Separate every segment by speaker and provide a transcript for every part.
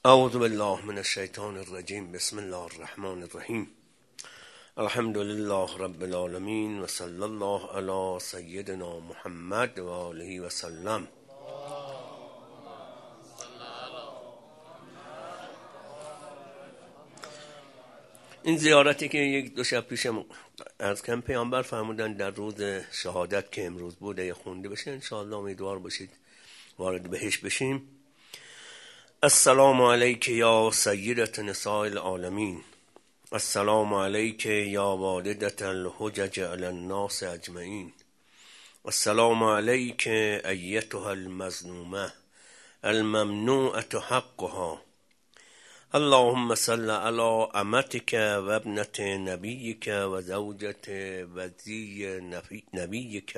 Speaker 1: اعوذ بالله من الشیطان الرجیم. بسم الله الرحمن الرحیم. الحمد لله رب العالمین و صلی الله علی سیدنا محمد و آله و سلم. این زیارتی که یک دو شب پیش از کم پیامبر فرمودن در روز شهادت که امروز بوده خونده بشه، انشاءالله امیدوار باشید وارد بهش بشیم. السلام علیک یا سیدة نساء العالمین، السلام علیک یا والدة الحجج علی الناس اجمعین، السلام علیک ایتها المظلومه الممنوعة حقها، اللهم صل علی امتك و ابنة نبیك و زوجة وزی نبیك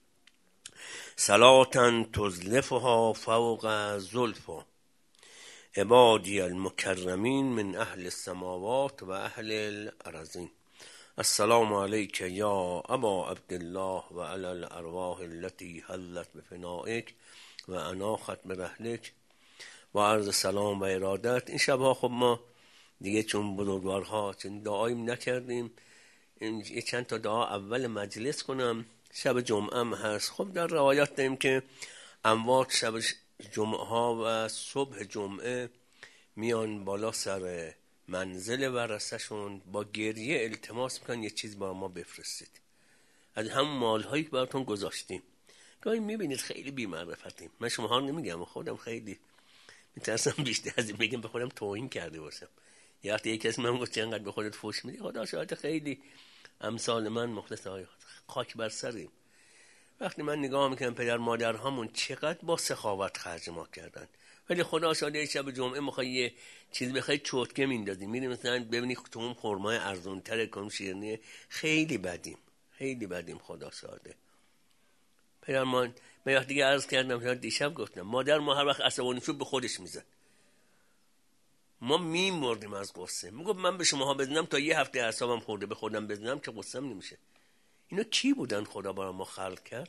Speaker 1: صلاة تزلفها فوق زلفها عبادی المکرمین من اهل السماوات و اهل الارضین. السلام علیک یا ابا عبدالله و علی الارواح التي حلت بفنائک و انا ختم رحلک و عرض سلام و ارادت. این شبها خب ما دیگه چون بزرگوارها چون دعاییم نکردیم، یه چند تا دعا اول مجلس کنم. شب جمعه هم هست. خب در روایات داریم که اموات شب جمعه ها و صبح جمعه میان بالا سر منزل ورثه‌شون با گریه التماس میکنن یه چیز برای ما بفرستید از همون مالهایی که براتون گذاشتیم. گاهی میبینید خیلی بی‌معرفتیم. من شما ها نمیگم، خودم خیلی میترسم بیشتر از این بگم به خودم توهین کرده باشم. یه وقتی یک کسی من گفت چقدر به خودت فحش میدی، خدا شاید خیلی امثال من مخلص های خاک بر سریم. وقتی من نگاه میکنم پدر مادر همون چقدر با سخاوت خرج ما کردن، ولی خدا شاده شب جمعه میخوای یه چیز بخوای چوتکه میندازی، میری مثلا ببینی تو اون خرمای ارزون تر کم شیرینی. خیلی بدیم خدا شاده. پدر من وقتی دیگه عرض کردم، دیشب گفتم مادر ما هر وقت عصبانی شد به خودش میزد، ما میمردیم از قصه. میگفت من به شماها بزنم تا یه هفته اعصابم خورده، به خودم بزنم که قصه‌ام نمیشه. اینا کی بودن خدا برای ما خلق کرد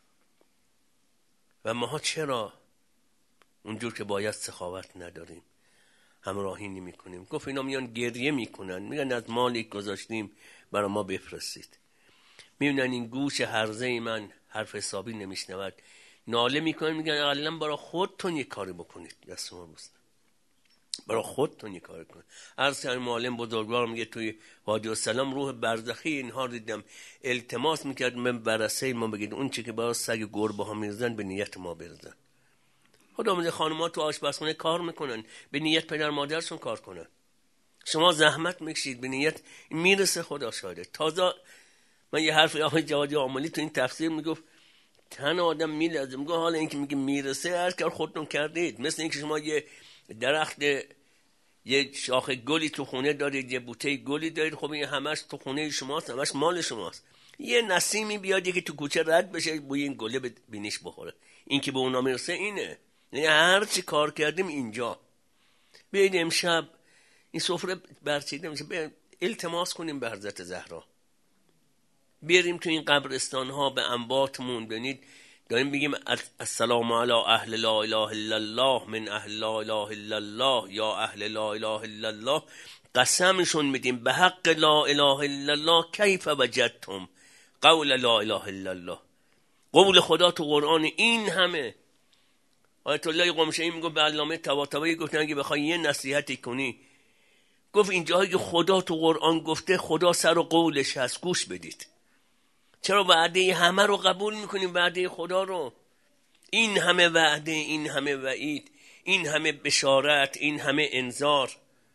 Speaker 1: و ماها چرا اونجور که باید سخاوت نداریم، همراهی نمی کنیم؟ گفت اینا میان گریه میکنن، میگن از مالی گذاشتیم برای ما بفرستید. میبینن این گوش هرزه من حرف حسابی نمیشنود، ناله میکنن، میگن اقلا برای خودتون یک کاری بکنید. دست ما بستن برای خودتون یک کاری کنید. عرض کردم معلم بزرگوار میگه توی وادی السلام روح برزخی اینها دیدم التماس میکرد من برسه ما بگید اون چی که برای سگ گربه ها میرزن به نیت ما برزن. خدا میگه خانم‌ها تو آشپزخونه کار میکنن، به نیت پدر مادرشون کار کنن. شما زحمت میکشید به نیت میرسه. خدا شاهده. تازه من یه حرف آقای جوادی عاملی تو این تفسیر میگفت تن آدم میلرزه. میگه حالا اینکه میگه میرسه هر کار خودتون کردید. مثل اینکه شما یه درخت یه شاخ گلی تو خونه دارید، یه بوته گلی دارید، خب این همش تو خونه شماست، همش مال شماست. یه نسیمی بیاد که تو کوچه رد بشه بوی این گله به بینیش بخوره. این که به اونا میرسه اینه. یعنی هر چی کار کردیم اینجا. بیایید امشب این سفره برچیده میشه، التماس کنیم به حضرت زهرا، بیاریم تو این قبرستان ها به انباتمون. ببینید داریم بگیم السلام علی اهل لا اله الا الله من اهل لا اله الا الله یا اهل لا اله الا الله. قسمشون میدیم به حق لا اله الا الله کیف وجدتم قول لا اله الا الله. قول خدا تو قرآن این همه. آیت الله قمشه‌ای میگه به علامه طباطبایی گفتن اگه بخوای یه نصیحتی کنی، گفت این جاهایی که خدا تو قرآن گفته خدا سر و قولش هست، گوش بدید. چرا وعده همه رو قبول میکنیم؟ وعده خدا رو، این همه وعده، این همه وعید، این همه بشارت، این همه انذار.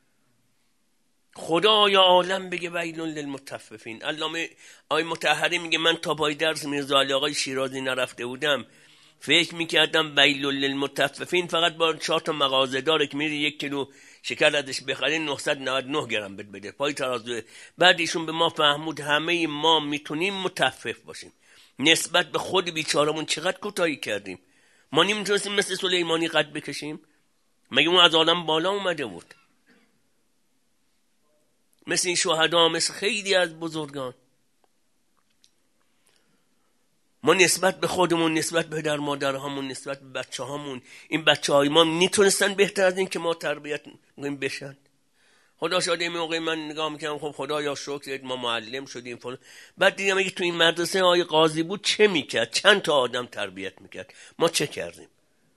Speaker 1: خدا یا عالم بگه ویل للمطففین. علامه آقای مطهری میگه من تا پای درس میرزا علی آقای شیرازی نرفته بودم، فکر میکردم ویل للمطففین فقط با 4 تا مغازه داره که میری 1 کیلو شکر ازش بخری 999 گرم بده پای ترازو. بعد ایشون به ما فهمود همه ما میتونیم مطفف باشیم. نسبت به خود بیچارمون چقدر کوتاهی کردیم. ما نمیتونستیم مثل سلیمانی قد بکشیم؟ مگه اون از عالم بالا اومده بود؟ مثل این شهدا، مثل خیلی از بزرگان. ما نسبت به خودمون، نسبت به پدر مادرهامون، نسبت به بچه‌هامون، این بچه‌های ما میتونستن بهتر از این که ما تربیت می‌کنیم بشن؟ خدا شاده این موقع من نگاه میکنم خب خدایا شکرت ما معلم شدیم فلان. بعد دیدم اگه تو این مدرسه آقای قاضی بود چه میکرد؟ چند تا آدم تربیت میکرد؟ ما چه کردیم؟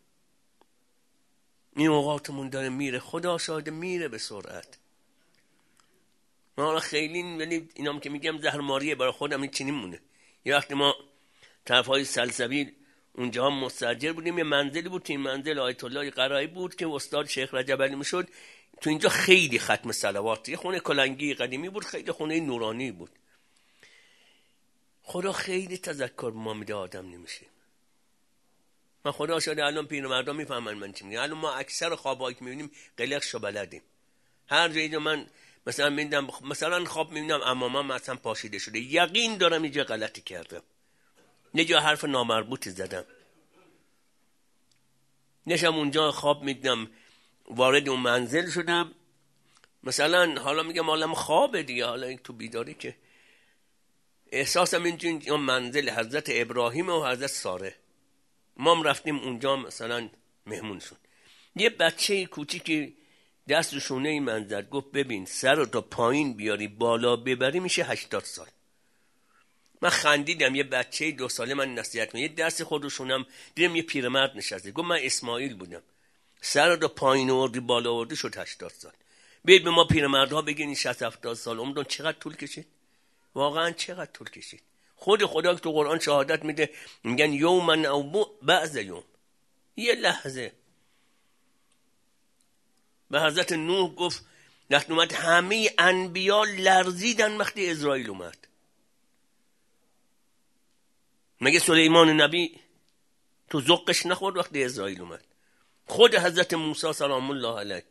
Speaker 1: این اوقاتمون داره میره، خدا شاده میره به سرعت. ما خیلی ولی اینام که میگم زهرماریه برای خودم این چنین مونه. یه وقتی ما طرفای سلسبیل اونجا هم مستاجر بودیم، یه منزلی بود، این منزل آیت الله قرایی بود که استاد شیخ رجب علی میشد. تو اینجا خیلی ختم صلوات، یه خونه کلنگی قدیمی بود، خیلی خونه نورانی بود. خدا خیلی تذکر ما میده، آدم نمیشه. من خدا شده الان پیرمردم میفهمن من چی میگم. الان ما اکثر خوابایی که میبینیم قلقشو بلدیم. هر جایی من مثلا میبینم، مثلا خواب میبینم امامم مثلا پاشیده شده، یقین دارم اینجا غلطی کردم، یه جا حرف نامربوطی زدم. نشم اونجا خواب میدم وارد اون منزل شدم، مثلا حالا میگم عالم خوابه دیگه، حالا این تو بیداری که احساسم اینجا منزل حضرت ابراهیم و حضرت ساره. ما هم رفتیم اونجا مثلا مهمون شد. یه بچه کوچیکی دست رو شونه این منزل، گفت ببین سر رو تا پایین بیاری بالا ببری میشه 80 سال. من خندیدم. یه بچه 2 ساله من نصیحت کنم، یه دست خود رو شونم، دیدم یه پیرمرد نشسته، گفت من اسماعیل بودم، سر رو پایین آوردی بالا آوردی شد 80 سال. بیاید به ما پیرمردها بگین 60-70 سال عمرتون چقدر طول کشید؟ واقعا چقدر طول کشید؟ خود خدا تو قرآن شهادت میده، میگن یومن او بعض یوم، یه لحظه. به حضرت نوح گفت وقتی اومد همه انبیا لرزیدن وقتی اسرائیل اومد. مگه سلیمان نبی تو ذوقش نخورد وقتی اسرائیل اومد؟ خود حضرت موسی سلام الله علیه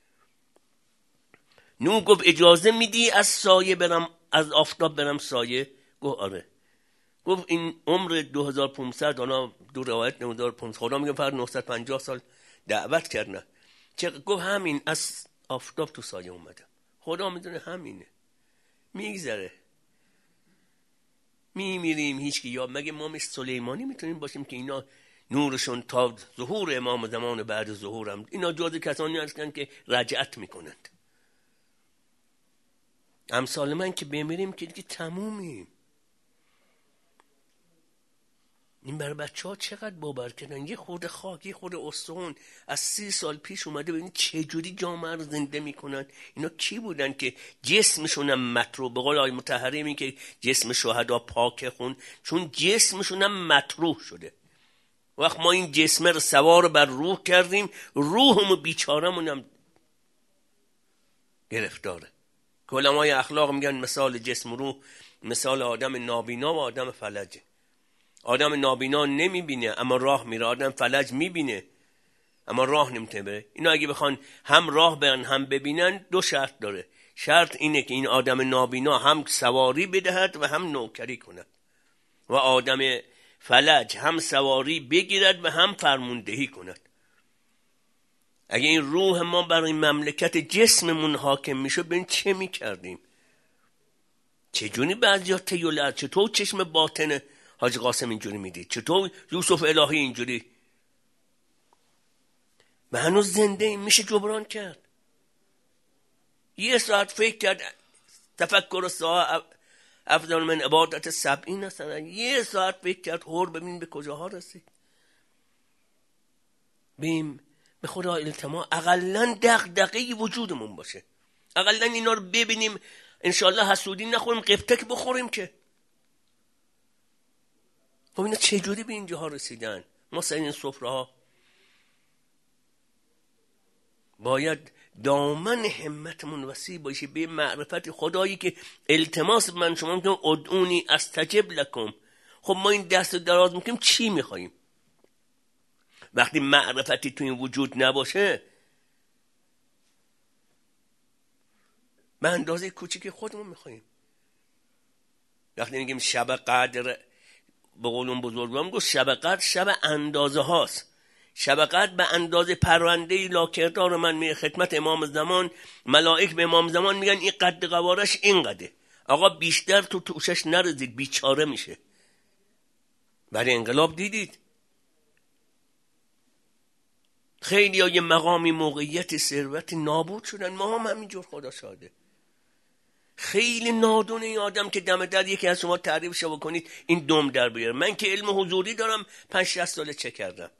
Speaker 1: نوح گفت اجازه میدی از سایه برم، از آفتاب برم سایه؟ گفت آره. گفت این عمر 2500، حالا دو روایت 2500، خدا میگه فقط 950 سال دعوت کردن. گفت همین از آفتاب تو سایه اومدم. خدا میدونه همینه، میگذره، میمیریم. هیچ کی یا مگه ما مثل سلیمانی میتونیم باشیم که اینا نورشون تا ظهور امام زمان بعد ظهورم، اینا جز کسانی هستند که رجعت میکنند. امثال من که بمیریم که دیگه تمومیم. این برای بچه ها چقدر باور کردن. یه خورده خاک، یه خورده استخون از 30 سال پیش اومده، ببینید چه جوری جامعه رو زنده میکنن. اینا کی بودن که جسمشون هم مطروح؟ به قول آقای مطهری می که جسم شهدا پاک خون، چون جسمشون هم مطروح شده. وقت ما این جسم رو سوار بر روح کردیم، روحمون بیچارمون هم گرفتاره. که علمای اخلاق میگن مثال جسم روح مثال آدم نابینا و آدم فلجه. آدم نابینا نمیبینه اما راه میره، آدم فلج میبینه اما راه نمیتونه بره. اینا اگه بخوان هم راه برن هم ببینن، 2 شرط داره. شرط اینه که این آدم نابینا هم سواری بدهد و هم نوکری کند، و آدم فلج هم سواری بگیرد و هم فرماندهی کند. اگه این روح ما بر این مملکت جسممون حاکم میشد، ببین چه میکردیم. چجوری بعضیا تیولد، چطور چشم باطن حاج قاسم اینجوری میدید، چطور یوسف الهی اینجوری، و هنوز زنده این میشه جبران کرد. 1 ساعت فکر کرد تفکر ساعت افضل من عبادت 70 سنه. 1 ساعت فکر کرد هور ببین به کجاها رسید. بیم به خدا التماس، اقلن دغدغه وجودمون باشه، اقلن اینا رو ببینیم، انشالله حسودی نخوریم، قبطک بخوریم. که خب اینا چجوری به اینجاها رسیدن؟ ما سر این سفره ها باید دامن همتمون وسیع باشه به معرفت خدایی که التماس من شما میکنم ادعونی استجب لکم. خب ما این دست دراز میکنیم چی میخواییم؟ وقتی معرفتی تو این وجود نباشه، به اندازه کوچیک خودمون میخواییم. وقتی میگیم شب قدر، به قول اون بزرگوارم گفت شب قدر شب اندازه هاست. شب قدر به اندازه پرونده لاکردار من میره خدمت امام زمان، ملائک به امام زمان میگن این قد قوارش این قده، آقا بیشتر تو توشش نرزید بیچاره میشه. برای انقلاب دیدید خیلی ها یه مقامی، موقعیت، ثروت نابود شدن. ما هم همینجور، خدا شاده. خیلی نادونه این آدم که دم در یکی از شما تعریفش بکنید این دم در بیاره. من که علم حضوری دارم 5-6 ساله چه کردم.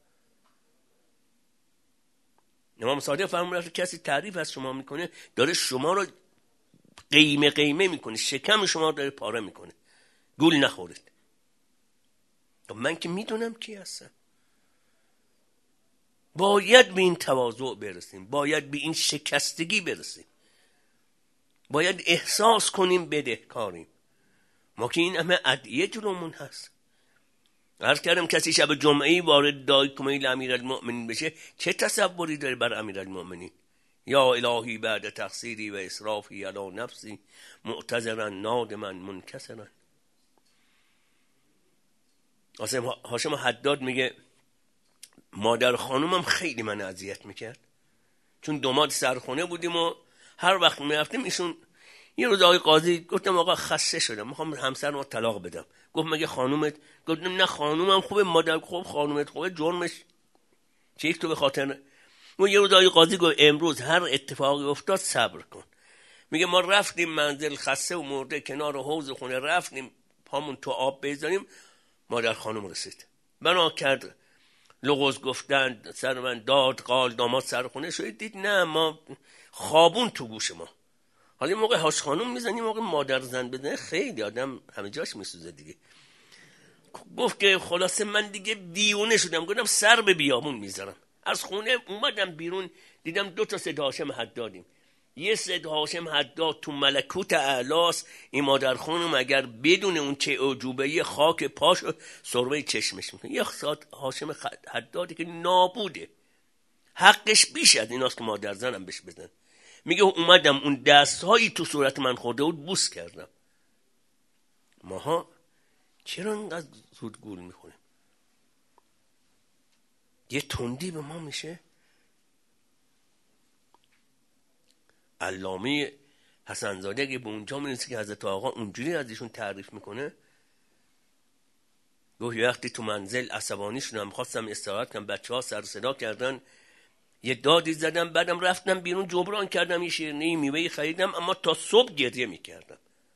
Speaker 1: امام صادق فرمودن کسی تعریف از شما میکنه داره شما رو قیمه میکنه، شکم شما داره پاره میکنه، گول نخورید. من که میدونم کی هستم. باید به این تواضع برسیم، باید به این شکستگی برسیم، باید احساس کنیم بدهکاریم. ما که این همه ادعیه جلومون هست. عرض کردم کسی شب جمعه‌ای وارد دایره امیرالمؤمنین بشه چه تصوری داره بر امیرالمؤمنین؟ یا الهی بعد تقصیری و اسرافی علی نفسی معتذرا نادما منکسرا. هاشم حداد میگه مادر خانومم خیلی من اذیت میکرد، چون دوماد سرخونه بودیم و هر وقت میرفتیم ایشون. یه روز آقای قاضی گفتم آقا خسته شدم میخوام همسرمو طلاق بدم. گفت مگه خانومت؟ گفتم نه خانومم خوبه، مادر خوب، خانومت خوبه، جرمش چیه تو به خاطر؟ و یه روز آقای قاضی گفت امروز هر اتفاقی افتاد صبر کن. میگه ما رفتیم منزل خسته و مرده کنار حوض خونه، رفتیم پامون تو آب بذاریم، مادر خانم رسید، بنا کرد لغز گفتن سر من داد قال داماد سرخونه شد. دید نه ما خوابون تو گوش ما. حالا موقع هاش خانم میزنی، موقع مادر زن بزنه خیلی آدم همه جاش میسوزه دیگه. گفت که خلاصه من دیگه دیونه شدم، گفتم سر به بیابون میذارم. از خونه اومدم بیرون دیدم 2 صد هاشم حدادیم. یه صد هاشم حداد تو ملکوت اعلاس. این مادر خانم اگر بدون اون چه عجوبه خاک پاشو سربه چشمش میکنه. یه صد هاشم حدادی که نابوده، حقش بیش از ایناست که مادر زنم بهش بزن. میگه اومدم اون دستهایی تو صورت من خورده بود بوس کردم. ماها چرا اینقدر زود گول میخوریم؟ یه تندی به ما میشه. علامه حسنزاده اگه به اونجا میرسه که حضرت آقا اونجوری از ایشون تعریف میکنه، گفت وقتی تو منزل عصبانی شدم خواستم استراحت کنم، بچه‌ها سر صدا کردن، یه دادی زدم، بعدم رفتم بیرون جبران کردم، یه شیرینی میوه خریدم، اما تا صبح گریه میکردم.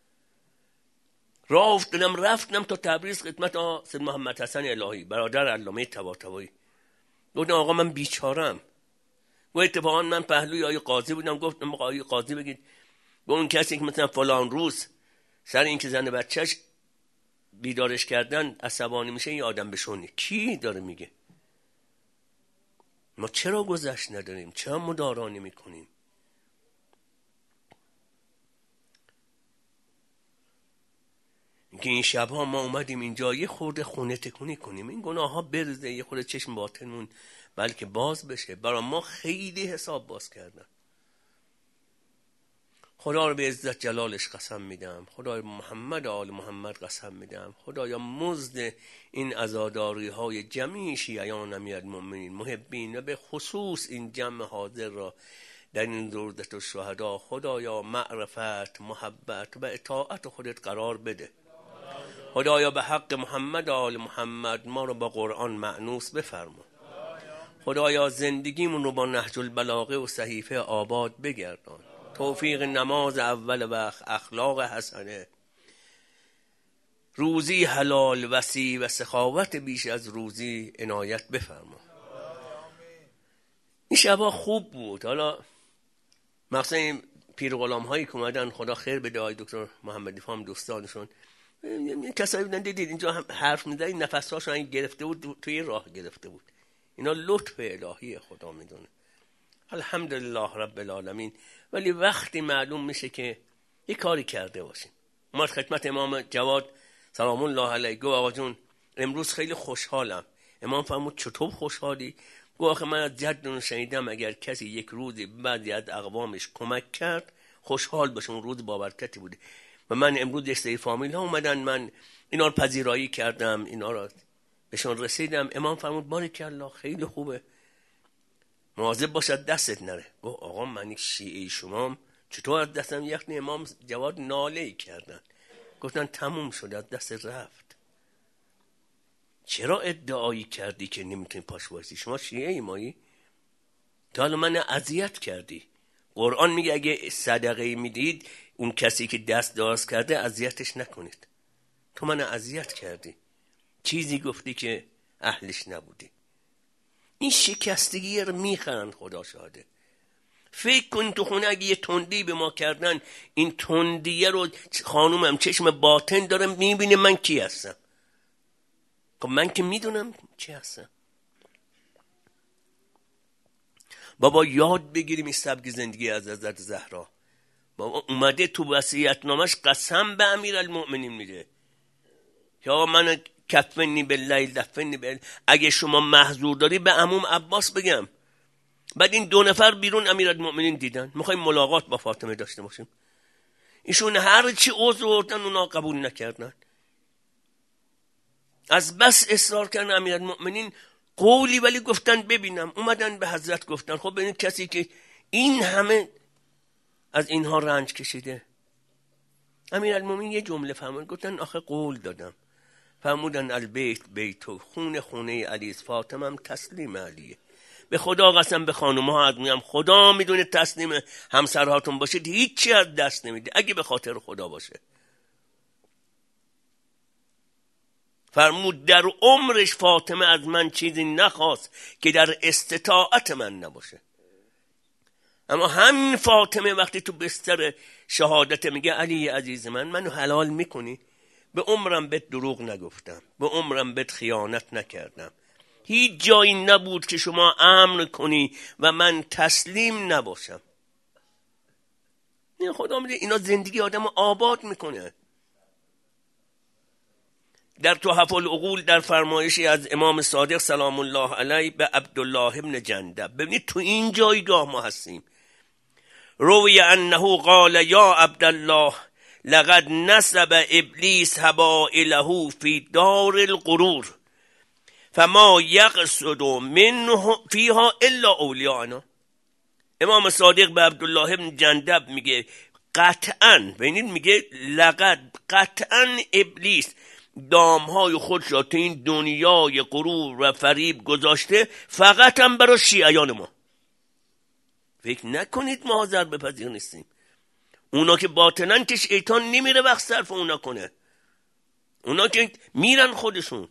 Speaker 1: راه افتادم رفتم تا تبریز خدمت سید محمد حسن الهی برادر علامه طباطبایی. گفتم آقا من بیچارم. و اتفاقا من پهلوی آقای قاضی بودم. گفتم آقای قاضی بگید به اون کسی که مثلا فلان روز سر این که زن بچهش بیدارش کردن عصبانی میشه این آدم بشونی. کی داره میگه؟ ما چرا گذشت نداریم؟ چرا مدارا نمی‌کنیم؟ اینکه این شبها ما اومدیم اینجا یه خورده خونه تکونی کنیم، این گناه ها برزه، یه خورده چشم باطنمون بلکه باز بشه. برای ما خیلی حساب باز کردن. خدا رو به عزت جلالش قسم میدم، خدای محمد آل محمد قسم میدم، خدایا مزد این عزاداری های جمیع شیعیان امیرالمؤمنین محبین و به خصوص این جمع حاضر را در این روضة الشهدا خدایا معرفت، محبت و اطاعت خودت قرار بده. خدایا به حق محمد آل محمد ما رو با قرآن مأنوس بفرما. خدایا زندگیمون رو با نهج البلاغه و صحیفه آباد بگردان. توفیق نماز اول وقت، اخلاق حسنه، روزی حلال وسیع و سخاوت بیش از روزی عنایت بفرما. این شبا خوب بود. حالا مثلا این پیر غلام هایی که اومدن خدا خیر بده، آقای دکتر محمدی فام دوستانشون، کسایی بودن دیدید اینجا هم حرف می‌زدن نفس‌هاش رو گرفته بود، توی راه گرفته بود. اینا لطف الهی خدا میدونه. الحمدلله رب العالمین. ولی وقتی معلوم میشه که یک کاری کرده باشیم. ما خدمت امام جواد سلام الله علیه گفت آقا جون امروز خیلی خوشحالم. امام فرمود چطور خوشحالی؟ گفت آخه من از جدون شنیدم اگر کسی یک روزی بعد از اقوامش کمک کرد خوشحال باشه، اون روز بابرکتی بوده. و من امروز یک سری فامیل ها اومدن، من اینا رو پذیرایی کردم، اینا رو بهشون رسیدم. امام فرمود بارکالله خیلی خوبه، مواظب باشد دستت نره. گفت آقا من یک شیعه شمام چطور از دستم یخنی؟ امام جواد ناله کردن، گفتن تموم شد، از دست رفت. چرا ادعایی کردی که نمیتونی پاش وایسی؟ شما شیعه ای مایی؟ تا حالا من اذیت کردی. قرآن میگه اگه صدقه میدید اون کسی که دست دراز کرده اذیتش نکنید. تو من اذیت کردی، چیزی گفتی که اهلش نبودی. این شکستگی رو میخرن، خدا شاهده. فکر کن تو خونه اگه یه تندی به ما کردن، این تندیه رو خانومم چشم باطن داره میبینه من کی هستم. خب من که میدونم چی هستم. بابا یاد بگیریم این سبک زندگی از حضرت زهرا. بابا اومده تو وصیت‌نامش قسم به امیرالمؤمنین میده که آقا من کفنی باللیل دفنی باللیل، اگه شما محضور داری به عموم عباس بگم. بعد این 2 نفر بیرون امیرالمؤمنین دیدن، میخوایم ملاقات با فاطمه داشته باشیم. ایشون هر چی عذر آوردن اونا قبول نکردن. از بس اصرار کردن امیرالمؤمنین قولی ولی گفتن ببینم. اومدن به حضرت گفتن خب ببین کسی که این همه از اینها رنج کشیده. امیرالمؤمنین یه جمله فرمودن، گفتن آخه قول دادم. فرمودن البیت بیتو، خونه علی است، فاطمه هم تسلیم علیه. به خدا قسم به خانوم‌ها عرض می‌کنم خدا میدونه تسلیم همسرهاتون باشید هیچی از دست نمیده اگه به خاطر خدا باشه. فرمود در عمرش فاطمه از من چیزی نخواست که در استطاعت من نباشه. اما همین فاطمه وقتی تو بستر شهادت میگه علی عزیز منو حلال میکنی، به عمرم بهت دروغ نگفتم، به عمرم بهت خیانت نکردم، هیچ جایی نبود که شما امر کنی و من تسلیم نباشم. نه خدا میده اینا زندگی آدمو آباد میکنه. در تحف العقول در فرمایشی از امام صادق سلام الله علیه به عبدالله ابن جندب، ببینید تو این جایگاه ما هستیم. روی انه قال یا عبدالله لقد نصب ابلیس هبائله فی دار الغرور فما یقصد منه فیها الا اولیاءنا. امام صادق به عبدالله ابن جندب میگه قطعاً، ببینید میگه لقد قطعاً ابلیس دامهای خودش را تو این دنیای غرور و فریب گذاشته فقط هم برای شیعیان ما. فکر نکنید ما حاضر بپذیر نیستیم. اونا که باطنن که شیطان نمیره وقت صرف اونا کنه، اونا که میرن خودشون.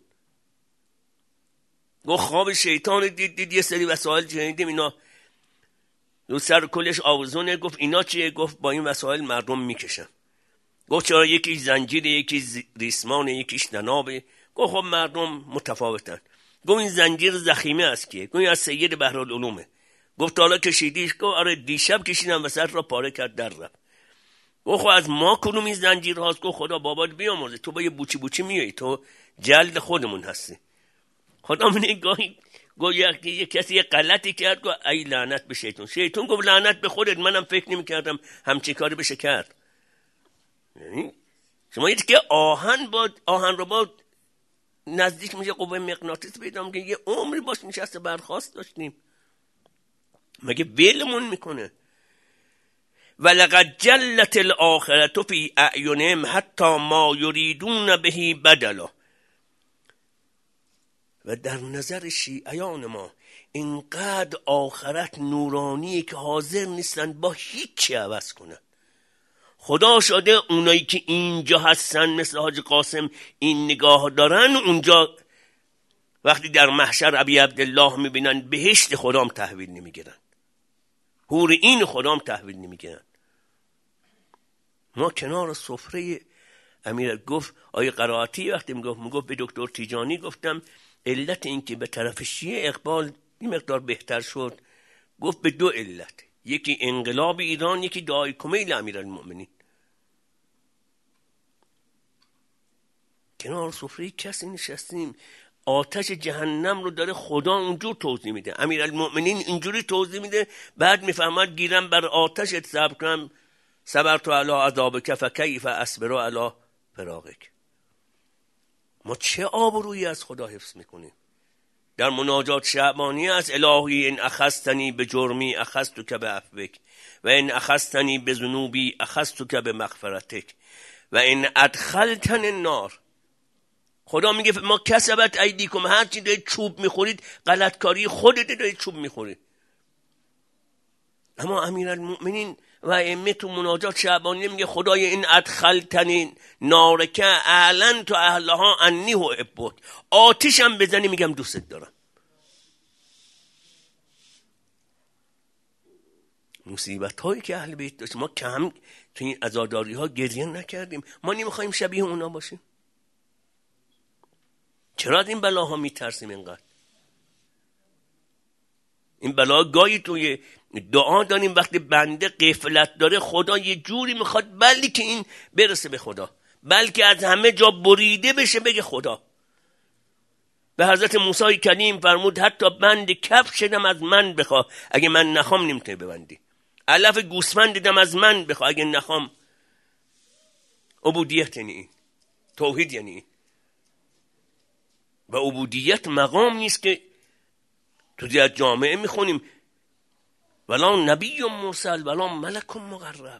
Speaker 1: گو خواب شیطان دید یه سری وسایل شنیدیم اینا رو سر کلش آوزونه. گفت اینا چیه؟ گفت با این وسایل مردم میکشن. گفت چرا؟ یکیش زنجیره، یکیش ریسمانه، یکیش ننابه. گفت خب مردم متفاوتن. گفت این زنجیر زخیمه است که؟ گفت این از سید بحرالعلومه. گفت حالا کشیدیش؟ گفت آره دیشب کشیدم وسط را پاره کرد در رفت. گفت خب از ما کنوم این زنجیر هاست؟ گفت خدا بابات بیامرزه، تو با یه بوچی میایی، تو جلد خودمون هستی. خدا من گاهی یه کسی غلطی کرد گفت ای لعنت به شیطان. شیطان گفت لعنت به خودت، منم فکر نمی کردم همچین کاری بشه کرد. یعنی شما یه که آهن رو با نزدیک میشه قوه مغناطیس پیدا میکنه، یه عمری باش نشسته برخاست داشتیم، مگه ولمون میکنه؟ ولقد جلت الاخرة فی اعینهم حتی ما یریدون به بدلا. و در نظر شیعیان ما اینقدر آخرت نورانیه که حاضر نیستن با هیچی عوض کنن. خدا شده اونایی که اینجا هستن مثل حاج قاسم این نگاه دارن، اونجا وقتی در محشر ابی عبدالله میبینن بهشت خدام تحویل نمیگیرن، حور این خدام تحویل نمیگیرن. ما کنار سفره امیر گفت آیه قرائتی وقتی میگفت به دکتر تیجانی گفتم علت این که به طرف شیعه اقبال این مقدار بهتر شد، گفت به 2 علت، یکی انقلاب ایران، یکی دعای کمیل امیرالمؤمنین. کنار سفره کسی نشستیم آتش جهنم رو داره خدا اونجور توضیح میده، امیرالمؤمنین اینجوری توضیح میده، بعد میفهمد گیرم بر آتشت صبر کنم، صبرت علی عذابک فکیف اصبر علی فراقک. ما چه آبرویی از خدا حفظ میکنیم؟ در مناجات شعبانی از الهی ان اخذتنی به جرمی اخذتک به عفوک و ان اخذتنی به ذنوبی اخذتک به مغفرتک و ان ادخلتنی النار. خدا میگه ما کسبت ایدیکم، هر چی دارید چوب میخورید غلطکاری خودت دارید چوب میخورید. اما امیرالمؤمنین و ائمه تو مناجات شعبانیه میگه خدای این ادخلتنی نارکه اعلنت اهلها انی احبک، آتیشم بزنی میگم دوست دارم. مصیبت هایی که اهل بیت داشت، ما کم تو این عزاداری ها گریه نکردیم. ما نمیخوایم شبیه اونا باشیم. چرا از این بلاها میترسیم اینقدر؟ این بلا گاهی توی دعا داریم وقتی بنده غفلت داره، خدا یه جوری میخواد بلکه این برسه به خدا، بلکه از همه جا بریده بشه بگه خدا. به حضرت موسی کلیم فرمود حتی بند کف شدم از من بخوا، اگه من نخوام نمیتونه ببندی. علف گوسفند دیدم از من بخوا، اگه نخوام. عبودیت یعنی این، توحید یعنی این. و عبودیت مقام نیست که تو دیت جامعه میخونیم ولا نبی مرسل ولا ملک مقرب.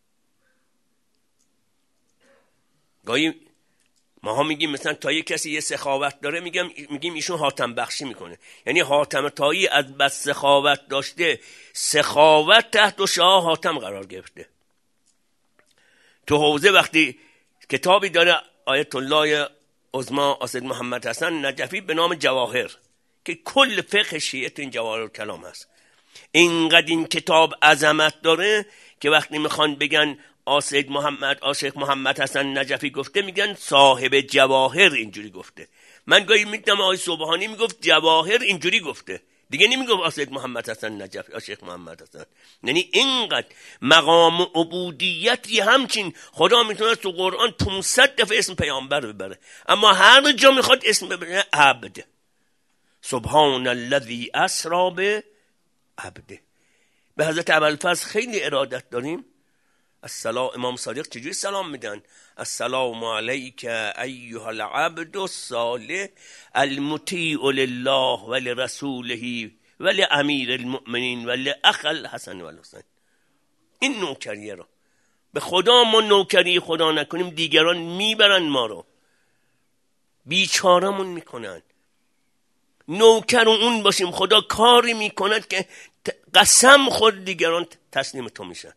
Speaker 1: گاهی ماها میگیم مثلا تا یه کسی یه سخاوت داره میگیم ایشون حاتم بخشی میکنه، یعنی حاتم تایی از بس سخاوت داشته، سخاوت تحت شاه حاتم قرار گرفته. تو حوزه وقتی کتابی داره آیت الله عظما سید محمد حسن نجفی به نام جواهر که کل فقه شیعه تو این جواهر کلام هست. اینقدر این کتاب عظمت داره که وقتی میخوان بگن سید محمد شیخ محمد حسن نجفی گفته، میگن صاحب جواهر اینجوری گفته. من گاهی میدم آقای سبحانی میگفت جواهر اینجوری گفته، دیگه نمیگفت سید محمد حسن نجفی شیخ محمد حسن. یعنی اینقدر مقام عبودیتی همچین خدا میتونه تو قرآن 500 دفعه اسم پیامبر ببره، اما هر جا میخواد اسم ببره عبد. سبحان الذی اسری به عبده. به حضرت ابوالفضل خیلی ارادت داریم. السلام، امام صادق چجوری سلام میدن؟ السلام علیک ایها العبد الصالح المطیع لله و لرسوله و لامیر المؤمنین و لاخ الحسن و الحسین. این نوکریه رو به خدا ما نوکری خدا نکنیم، دیگران میبرن ما رو، بیچارمون میکنن. نوکر اون باشیم خدا کاری میکند که قسم خود دیگران تسلیم تو میشن.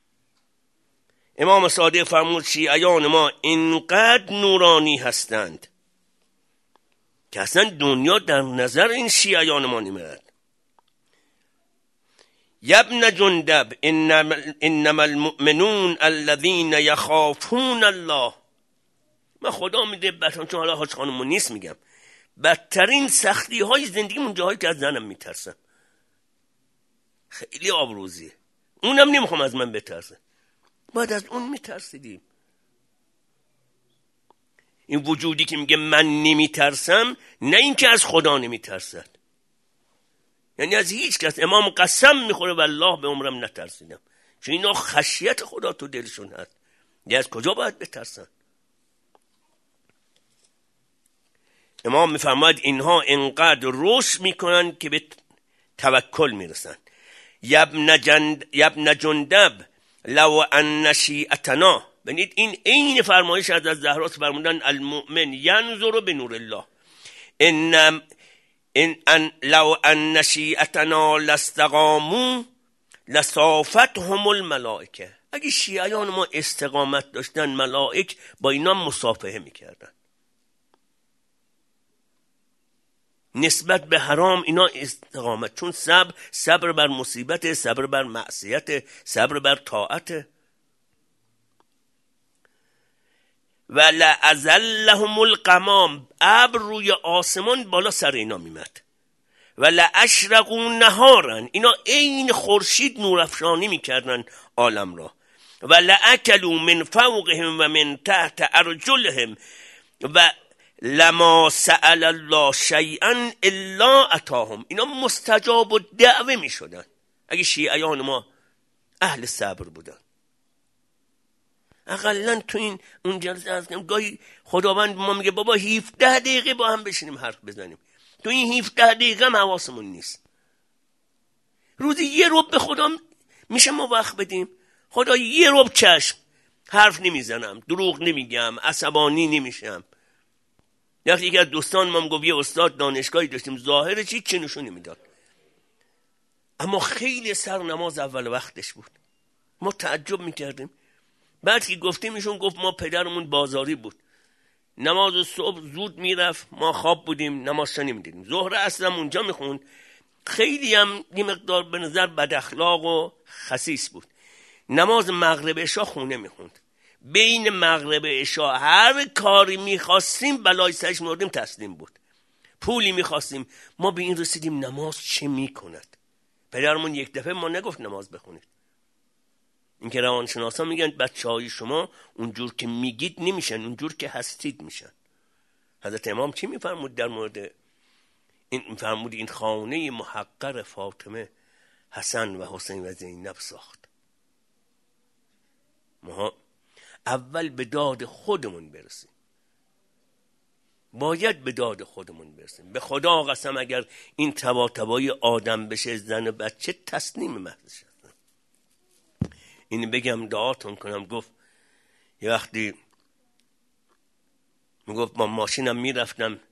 Speaker 1: امام صادق فرمود شیعیان ما اینقدر نورانی هستند که اصلا دنیا در نظر این شیعیان ما نمیرد. یبن جندب انما المؤمنون الذین یخافون الله. من خدا میده بچه‌ها، چون حالا حاج خانمو نیست میگم، بدترین سختی های زندگی اون جاهایی که از زنم میترسم. خیلی آبروزیه، اونم نمیخوام از من بترسه، باید از اون میترسیدیم. این وجودی که میگه من نمیترسم، نه اینکه از خدا نمیترسد، یعنی از هیچ کس. امام قسم میخوره والله به عمرم نترسیدم، چون اینا خشیت خدا تو دلشون هست. یعنی از کجا باید بترسن؟ امام میفرماید اینها انقدر رشد میکنن که به توکل میرسن. یبن جندب لو ان شیعتنا. ببینید این عین فرمایش از زهرا فرمودن المؤمن ینظر به نور الله. ان لو ان شیعتنا لاستقاموا لصافتهم الملائکه. اگه شیعیان ما استقامت داشتن، ملائک با اینا مصافحه میکردن. نسبت به حرام اینا استقامت، چون صبر بر مصیبت، صبر بر معصیت، صبر بر طاعت. و لأزلهم الغمام، ابر روی آسمان بالا سر اینا میمد. و لأشرقوا نهارا، اینا عین خورشید نورافشانی میکردن عالم را. و لأکلوا من فوقهم و من تحت ارجلهم و لما سأل الله شیئا الا اتاهم. اینا مستجاب الدعوه می شدن اگه شیعیان ما اهل صبر بودن. اقلا تو این اون جلسه از گاهی خداوند ما میگه بابا 17 دقیقه با هم بشینیم حرف بزنیم، تو این 17 دقیقه هم حواسمون نیست. روزی یه ربع به خدا میشه ما وقت بدیم؟ خدا یه ربع چشم، حرف نمیزنم، دروغ نمیگم، عصبانی نمیشم. وقتی یکی از دوستان ما گفت یه استاد دانشگاهی داشتیم ظاهرش هیچ چی نشون نمیداد، اما خیلی سر نماز اول وقتش بود. ما تعجب میکردیم. بعد که گفتیم ایشون گفت ما پدرمون بازاری بود، نماز صبح زود میرفت، ما خواب بودیم نماز نمیدیدیم. ظهر اصلا اونجا میخوند. خیلی هم یه مقدار به نظر بد اخلاق و خسیس بود. نماز مغرب عشا خونه میخوند. بین مغرب عشا هر کاری میخواستیم بلای سرش میوردیم تسلیم بود. پولی میخواستیم. ما به این رسیدیم نماز چه میکند. پدرمون یک دفعه ما نگفت نماز بخونید. اینکه روانشناسا میگن بچهای شما اونجور که میگید نمیشن، اونجور که هستید میشن. حضرت امام چی میفرمود در مورد این؟ فرمود این خانه محقر فاطمه حسن و حسین و زینب ساخت. ما اول به داد خودمون برسیم. باید به داد خودمون برسیم. به خدا قسم اگر این تباتبایی آدم بشه، زن و بچه تسلیم محضش هستن. این بگم دعاتون کنم. گفت یه وقتی میگفت با ماشینم میرفتم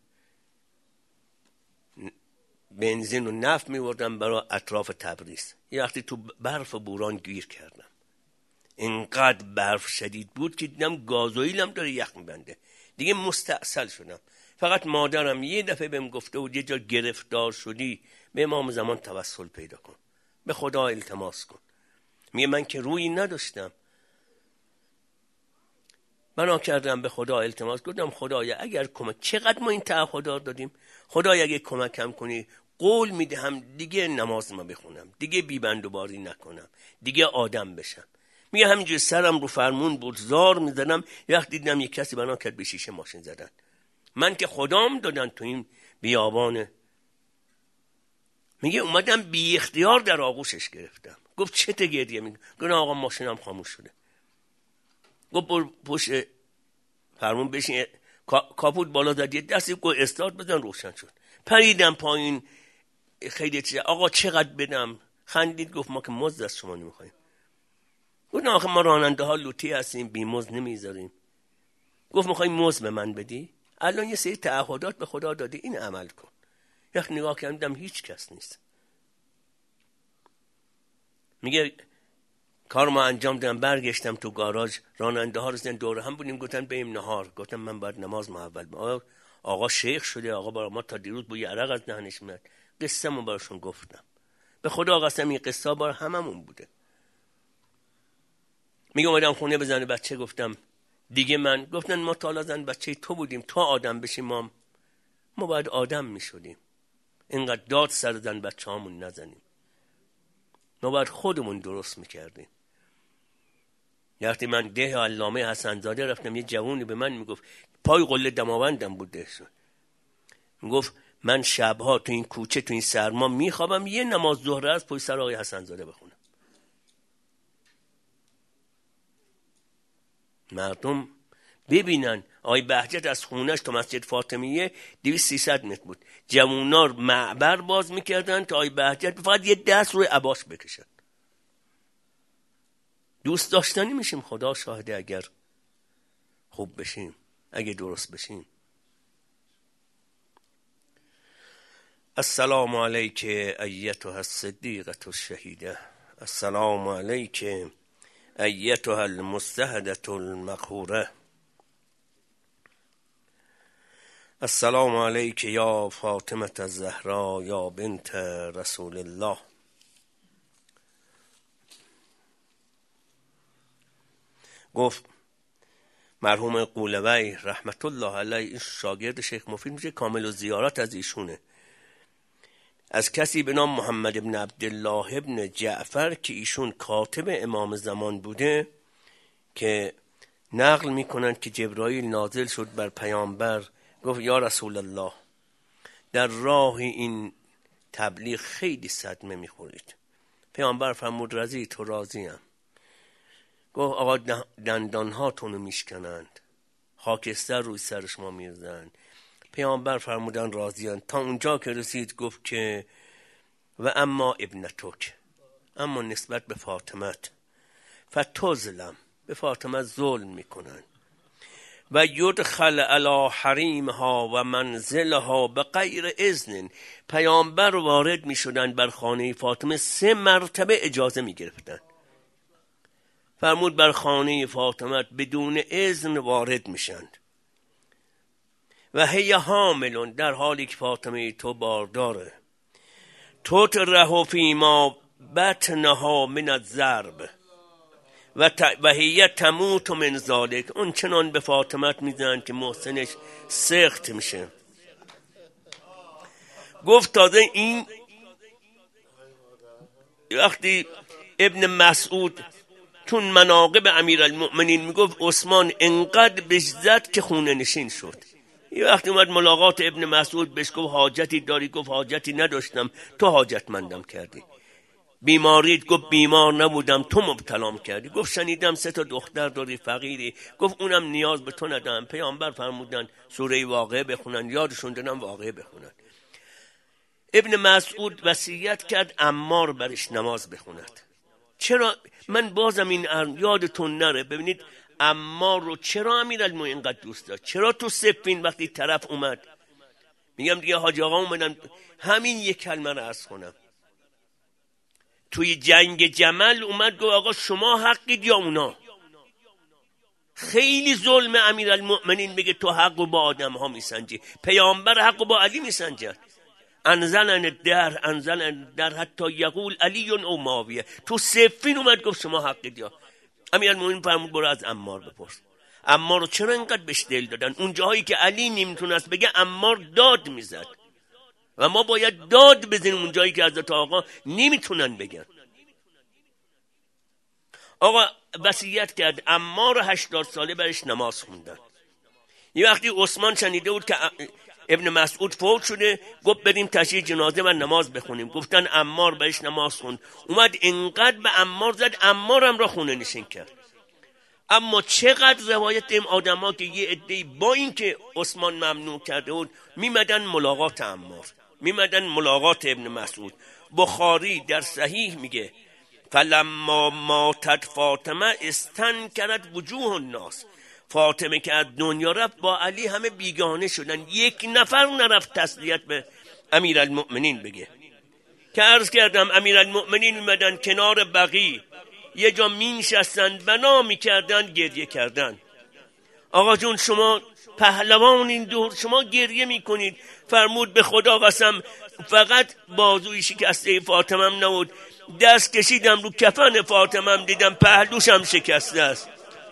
Speaker 1: بنزین و نفت میوردم برای اطراف تبریز. یه وقتی تو برف و بوران گیر کردم. اینقدر برف شدید بود که دیدم گازوئیلم داره یخ میبنده. دیگه مستعسل شدم. فقط مادرم یه دفعه بهم گفته بود یه جا گرفتار شدی به امام زمان توسل پیدا کن، به خدا التماس کن. میگه من که روی نداشتم، بنا کردم به خدا التماس کردم خدایا اگر کمک، چقدر ما این تعهدات دادیم، خدایا اگه کمکم کنی قول میدهم دیگه نماز ما بخونم، دیگه بی‌بندوباری نکنم، دیگه آدم بشم. میگه همینجوری سرم رو فرمون بود، زار میزدم. وقتی دیدم یک کسی بنا کرد به شیشه ماشین زدن. من که خدام دادن تو این بیابانه. میگه اومدم بی اختیار در آغوشش گرفتم. گفت چه ته گریه میکنی؟ گفت آقا ماشینم خاموش شده. گفت برو پشت فرمون بشین، کاپوت بالا زدی، دستی گفت استارت بزن، روشن شد. پریدم پایین. خیلی چیزا آقا چقدر بدم؟ خندید گفت ما که مزد از شما نمیخوایم. گفت نه آخه ما راننده ها لوتی هستیم، بی مزد نمیذاریم. گفت میخوای مزد به من بدی؟ الان یه سری تعهدات به خدا دادی، این عمل کن. یک نگاه کردم هیچ کس نیست. میگه کار ما انجام دادم، برگشتم تو گاراژ، راننده ها رو زدن دور هم بودیم، گفتن بریم نهار. گفتم من باید نماز اول. آقا شیخ شده، آقا برای ما تا دیروز بوی عرق از دهنش میاد. قصه مو براشون گفتم. به خدا قسم این قصه بار هممون بوده. میگه اومدم خونه بزنه بچه، گفتم دیگه من، گفتن ما تا حالا زن بچه تو بودیم، تا آدم بشیم ما باید آدم میشدیم. اینقدر داد سر زن بچه هامون نزنیم. ما باید خودمون درست میکردیم. وقتی من ده علامه حسن زاده رفتم، یه جوونی به من میگفت، پای قله دماوندم بوده، میگفت من شبها تو این کوچه تو این سرما میخوابم، یه نماز ظهر از پشت سر آقای حسن زاده بخونم. مردم ببینن آقای بهجت از خونش تا مسجد فاطمیه 200-300 متر بود. جوونا معبر باز میکردن تا آقای بهجت فقط یه دست روی عباس بکشن. دوست داشتنی میشیم. خدا شاهده اگر خوب بشیم، اگه درست بشیم. السلام علیک ایتها الصدیقة الشهیده، السلام علیک ایتها المستهدة المقهوره، السلام علیک یا فاطمة الزهرا یا بنت رسول الله. گفت مرحوم قولوی رحمت الله علیه، این شاگرد شیخ مفید میشه، کامل و زیارت از ایشونه، از کسی به نام محمد ابن عبدالله ابن جعفر که ایشون کاتب امام زمان بوده، که نقل میکنن که جبرائیل نازل شد بر پیامبر، گفت یا رسول الله در راه این تبلیغ خیلی صدمه میخورید. پیامبر فرمود رضی تو راضیم. گفت آقا دندان هاتونو میشکنند، خاکستر روی سر شما میرزن. پیامبر فرمودن راضیان. تا اونجا که رسید گفت که و اما ابنتک، اما نسبت به فاطمت، فتظلم، به فاطمه ظلم میکنن، و یدخل علی حریمها و منزلها به غیر اذن. پیامبر وارد می شدن بر خانه فاطمه 3 مرتبه اجازه می گرفتن. فرمود بر خانه فاطمه بدون اذن وارد میشند. و هی حاملون، در حالی که فاطمه تو بارداره. تطرح فیما بطنها من الضرب و هی تموت من ذلک. اون چنان به فاطمه میزنن که محسنش سخت میشه. گفت تازه این وقتی ابن مسعود چون مناقب امیرالمؤمنین میگفت عثمان انقدر بهش زد که خونه نشین شد. یه وقتی اومد ملاقات ابن مسعود بهش گفت حاجتی داری؟ گفت حاجتی نداشتم، تو حاجتمندم کردی. بیماریت؟ گفت بیمار نبودم، تو مبتلام کردی. گفت شنیدم 3 دختر داری، فقیری. گفت اونم نیاز به تو ندارم. پیامبر فرمودن سوره واقعه بخونن، یادشون دادن واقعه بخونن. ابن مسعود وصیت کرد عمار برش نماز بخوند. چرا؟ من بازم این یادتون نره، ببینید عمار رو چرا امیرالمومنین اینقدر دوست داشت؟ چرا تو صفین وقتی طرف اومد، میگم دیگه حاج آقا اومدن، همین یک کلمه رو عرض کنم، توی جنگ جمل اومد گفت آقا شما حقید یا اونا؟ خیلی ظلم امیرالمؤمنین بگه تو حق رو با آدم ها میسنجی. پیامبر حق رو با علی میسنجد. انزلن الدهر حتی یقول علی او معاویه. تو صفین اومد گفت شما حقید یا؟ امیرالمؤمنین فرمود برو از عمار بپرس. عمار رو چرا اینقدر بهش دل دادن؟ اون جاهایی که علی نمیتونست بگه عمار داد میزد و ما باید داد بزنیم اون جایی که حضرت آقا نمیتونن بگن. آقا وصیت کرد عمار 80 ساله برش نماز خوندن. یه وقتی عثمان شنیده بود که ابن مسعود فوت شده، گفت بریم تشییع جنازه و نماز بخونیم. گفتن عمار برش نماز خوند. اومد اینقدر به عمار زد، عمارم را خونه نشین کرد. اما چقدر روایت این آدم ها که یه عده‌ای با این که عثمان ممنوع کرده بود میمدن ملاقات عمار، میمدن ملاقات ابن مسعود. بخاری در صحیح میگه فلما ماتت فاطمه استنکرت وجوه الناس. فاطمه که از دنیا رفت با علی همه بیگانه شدن. یک نفر نرفت تسلیت به امیرالمؤمنین بگه. که عرض کردم امیرالمؤمنین میمدن کنار بقیع یه جا مینشستن، بنا میکردن، گریه کردن. آقا جون شما پهلوان این دور، شما گریه میکنید. فرمود به خدا قسم فقط بازوی شکسته فاطمم نبود، دست کشیدم رو کفن فاطمم دیدم پهلوشم شکسته است.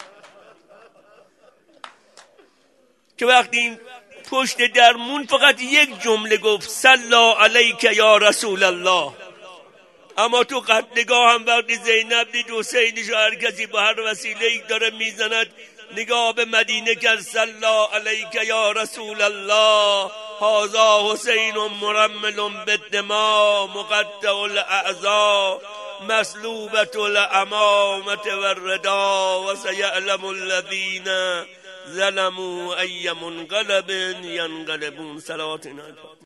Speaker 1: که وقتی این پشت درمون فقط یک جمله گفت صلی علیک یا رسول الله. اما تو قتلگاه هم وقتی زینب دید حسینش هر کسی با هر وسیله‌ای داره میزند، نگاه به مدینه کرد صلی علیک یا رسول الله هذا حسین مرمل بالدماء مقطع الاعضاء مسلوبة الامامة والرداء وسيعلم الذين ظلموا ای منقلب ینقلبون. صلوات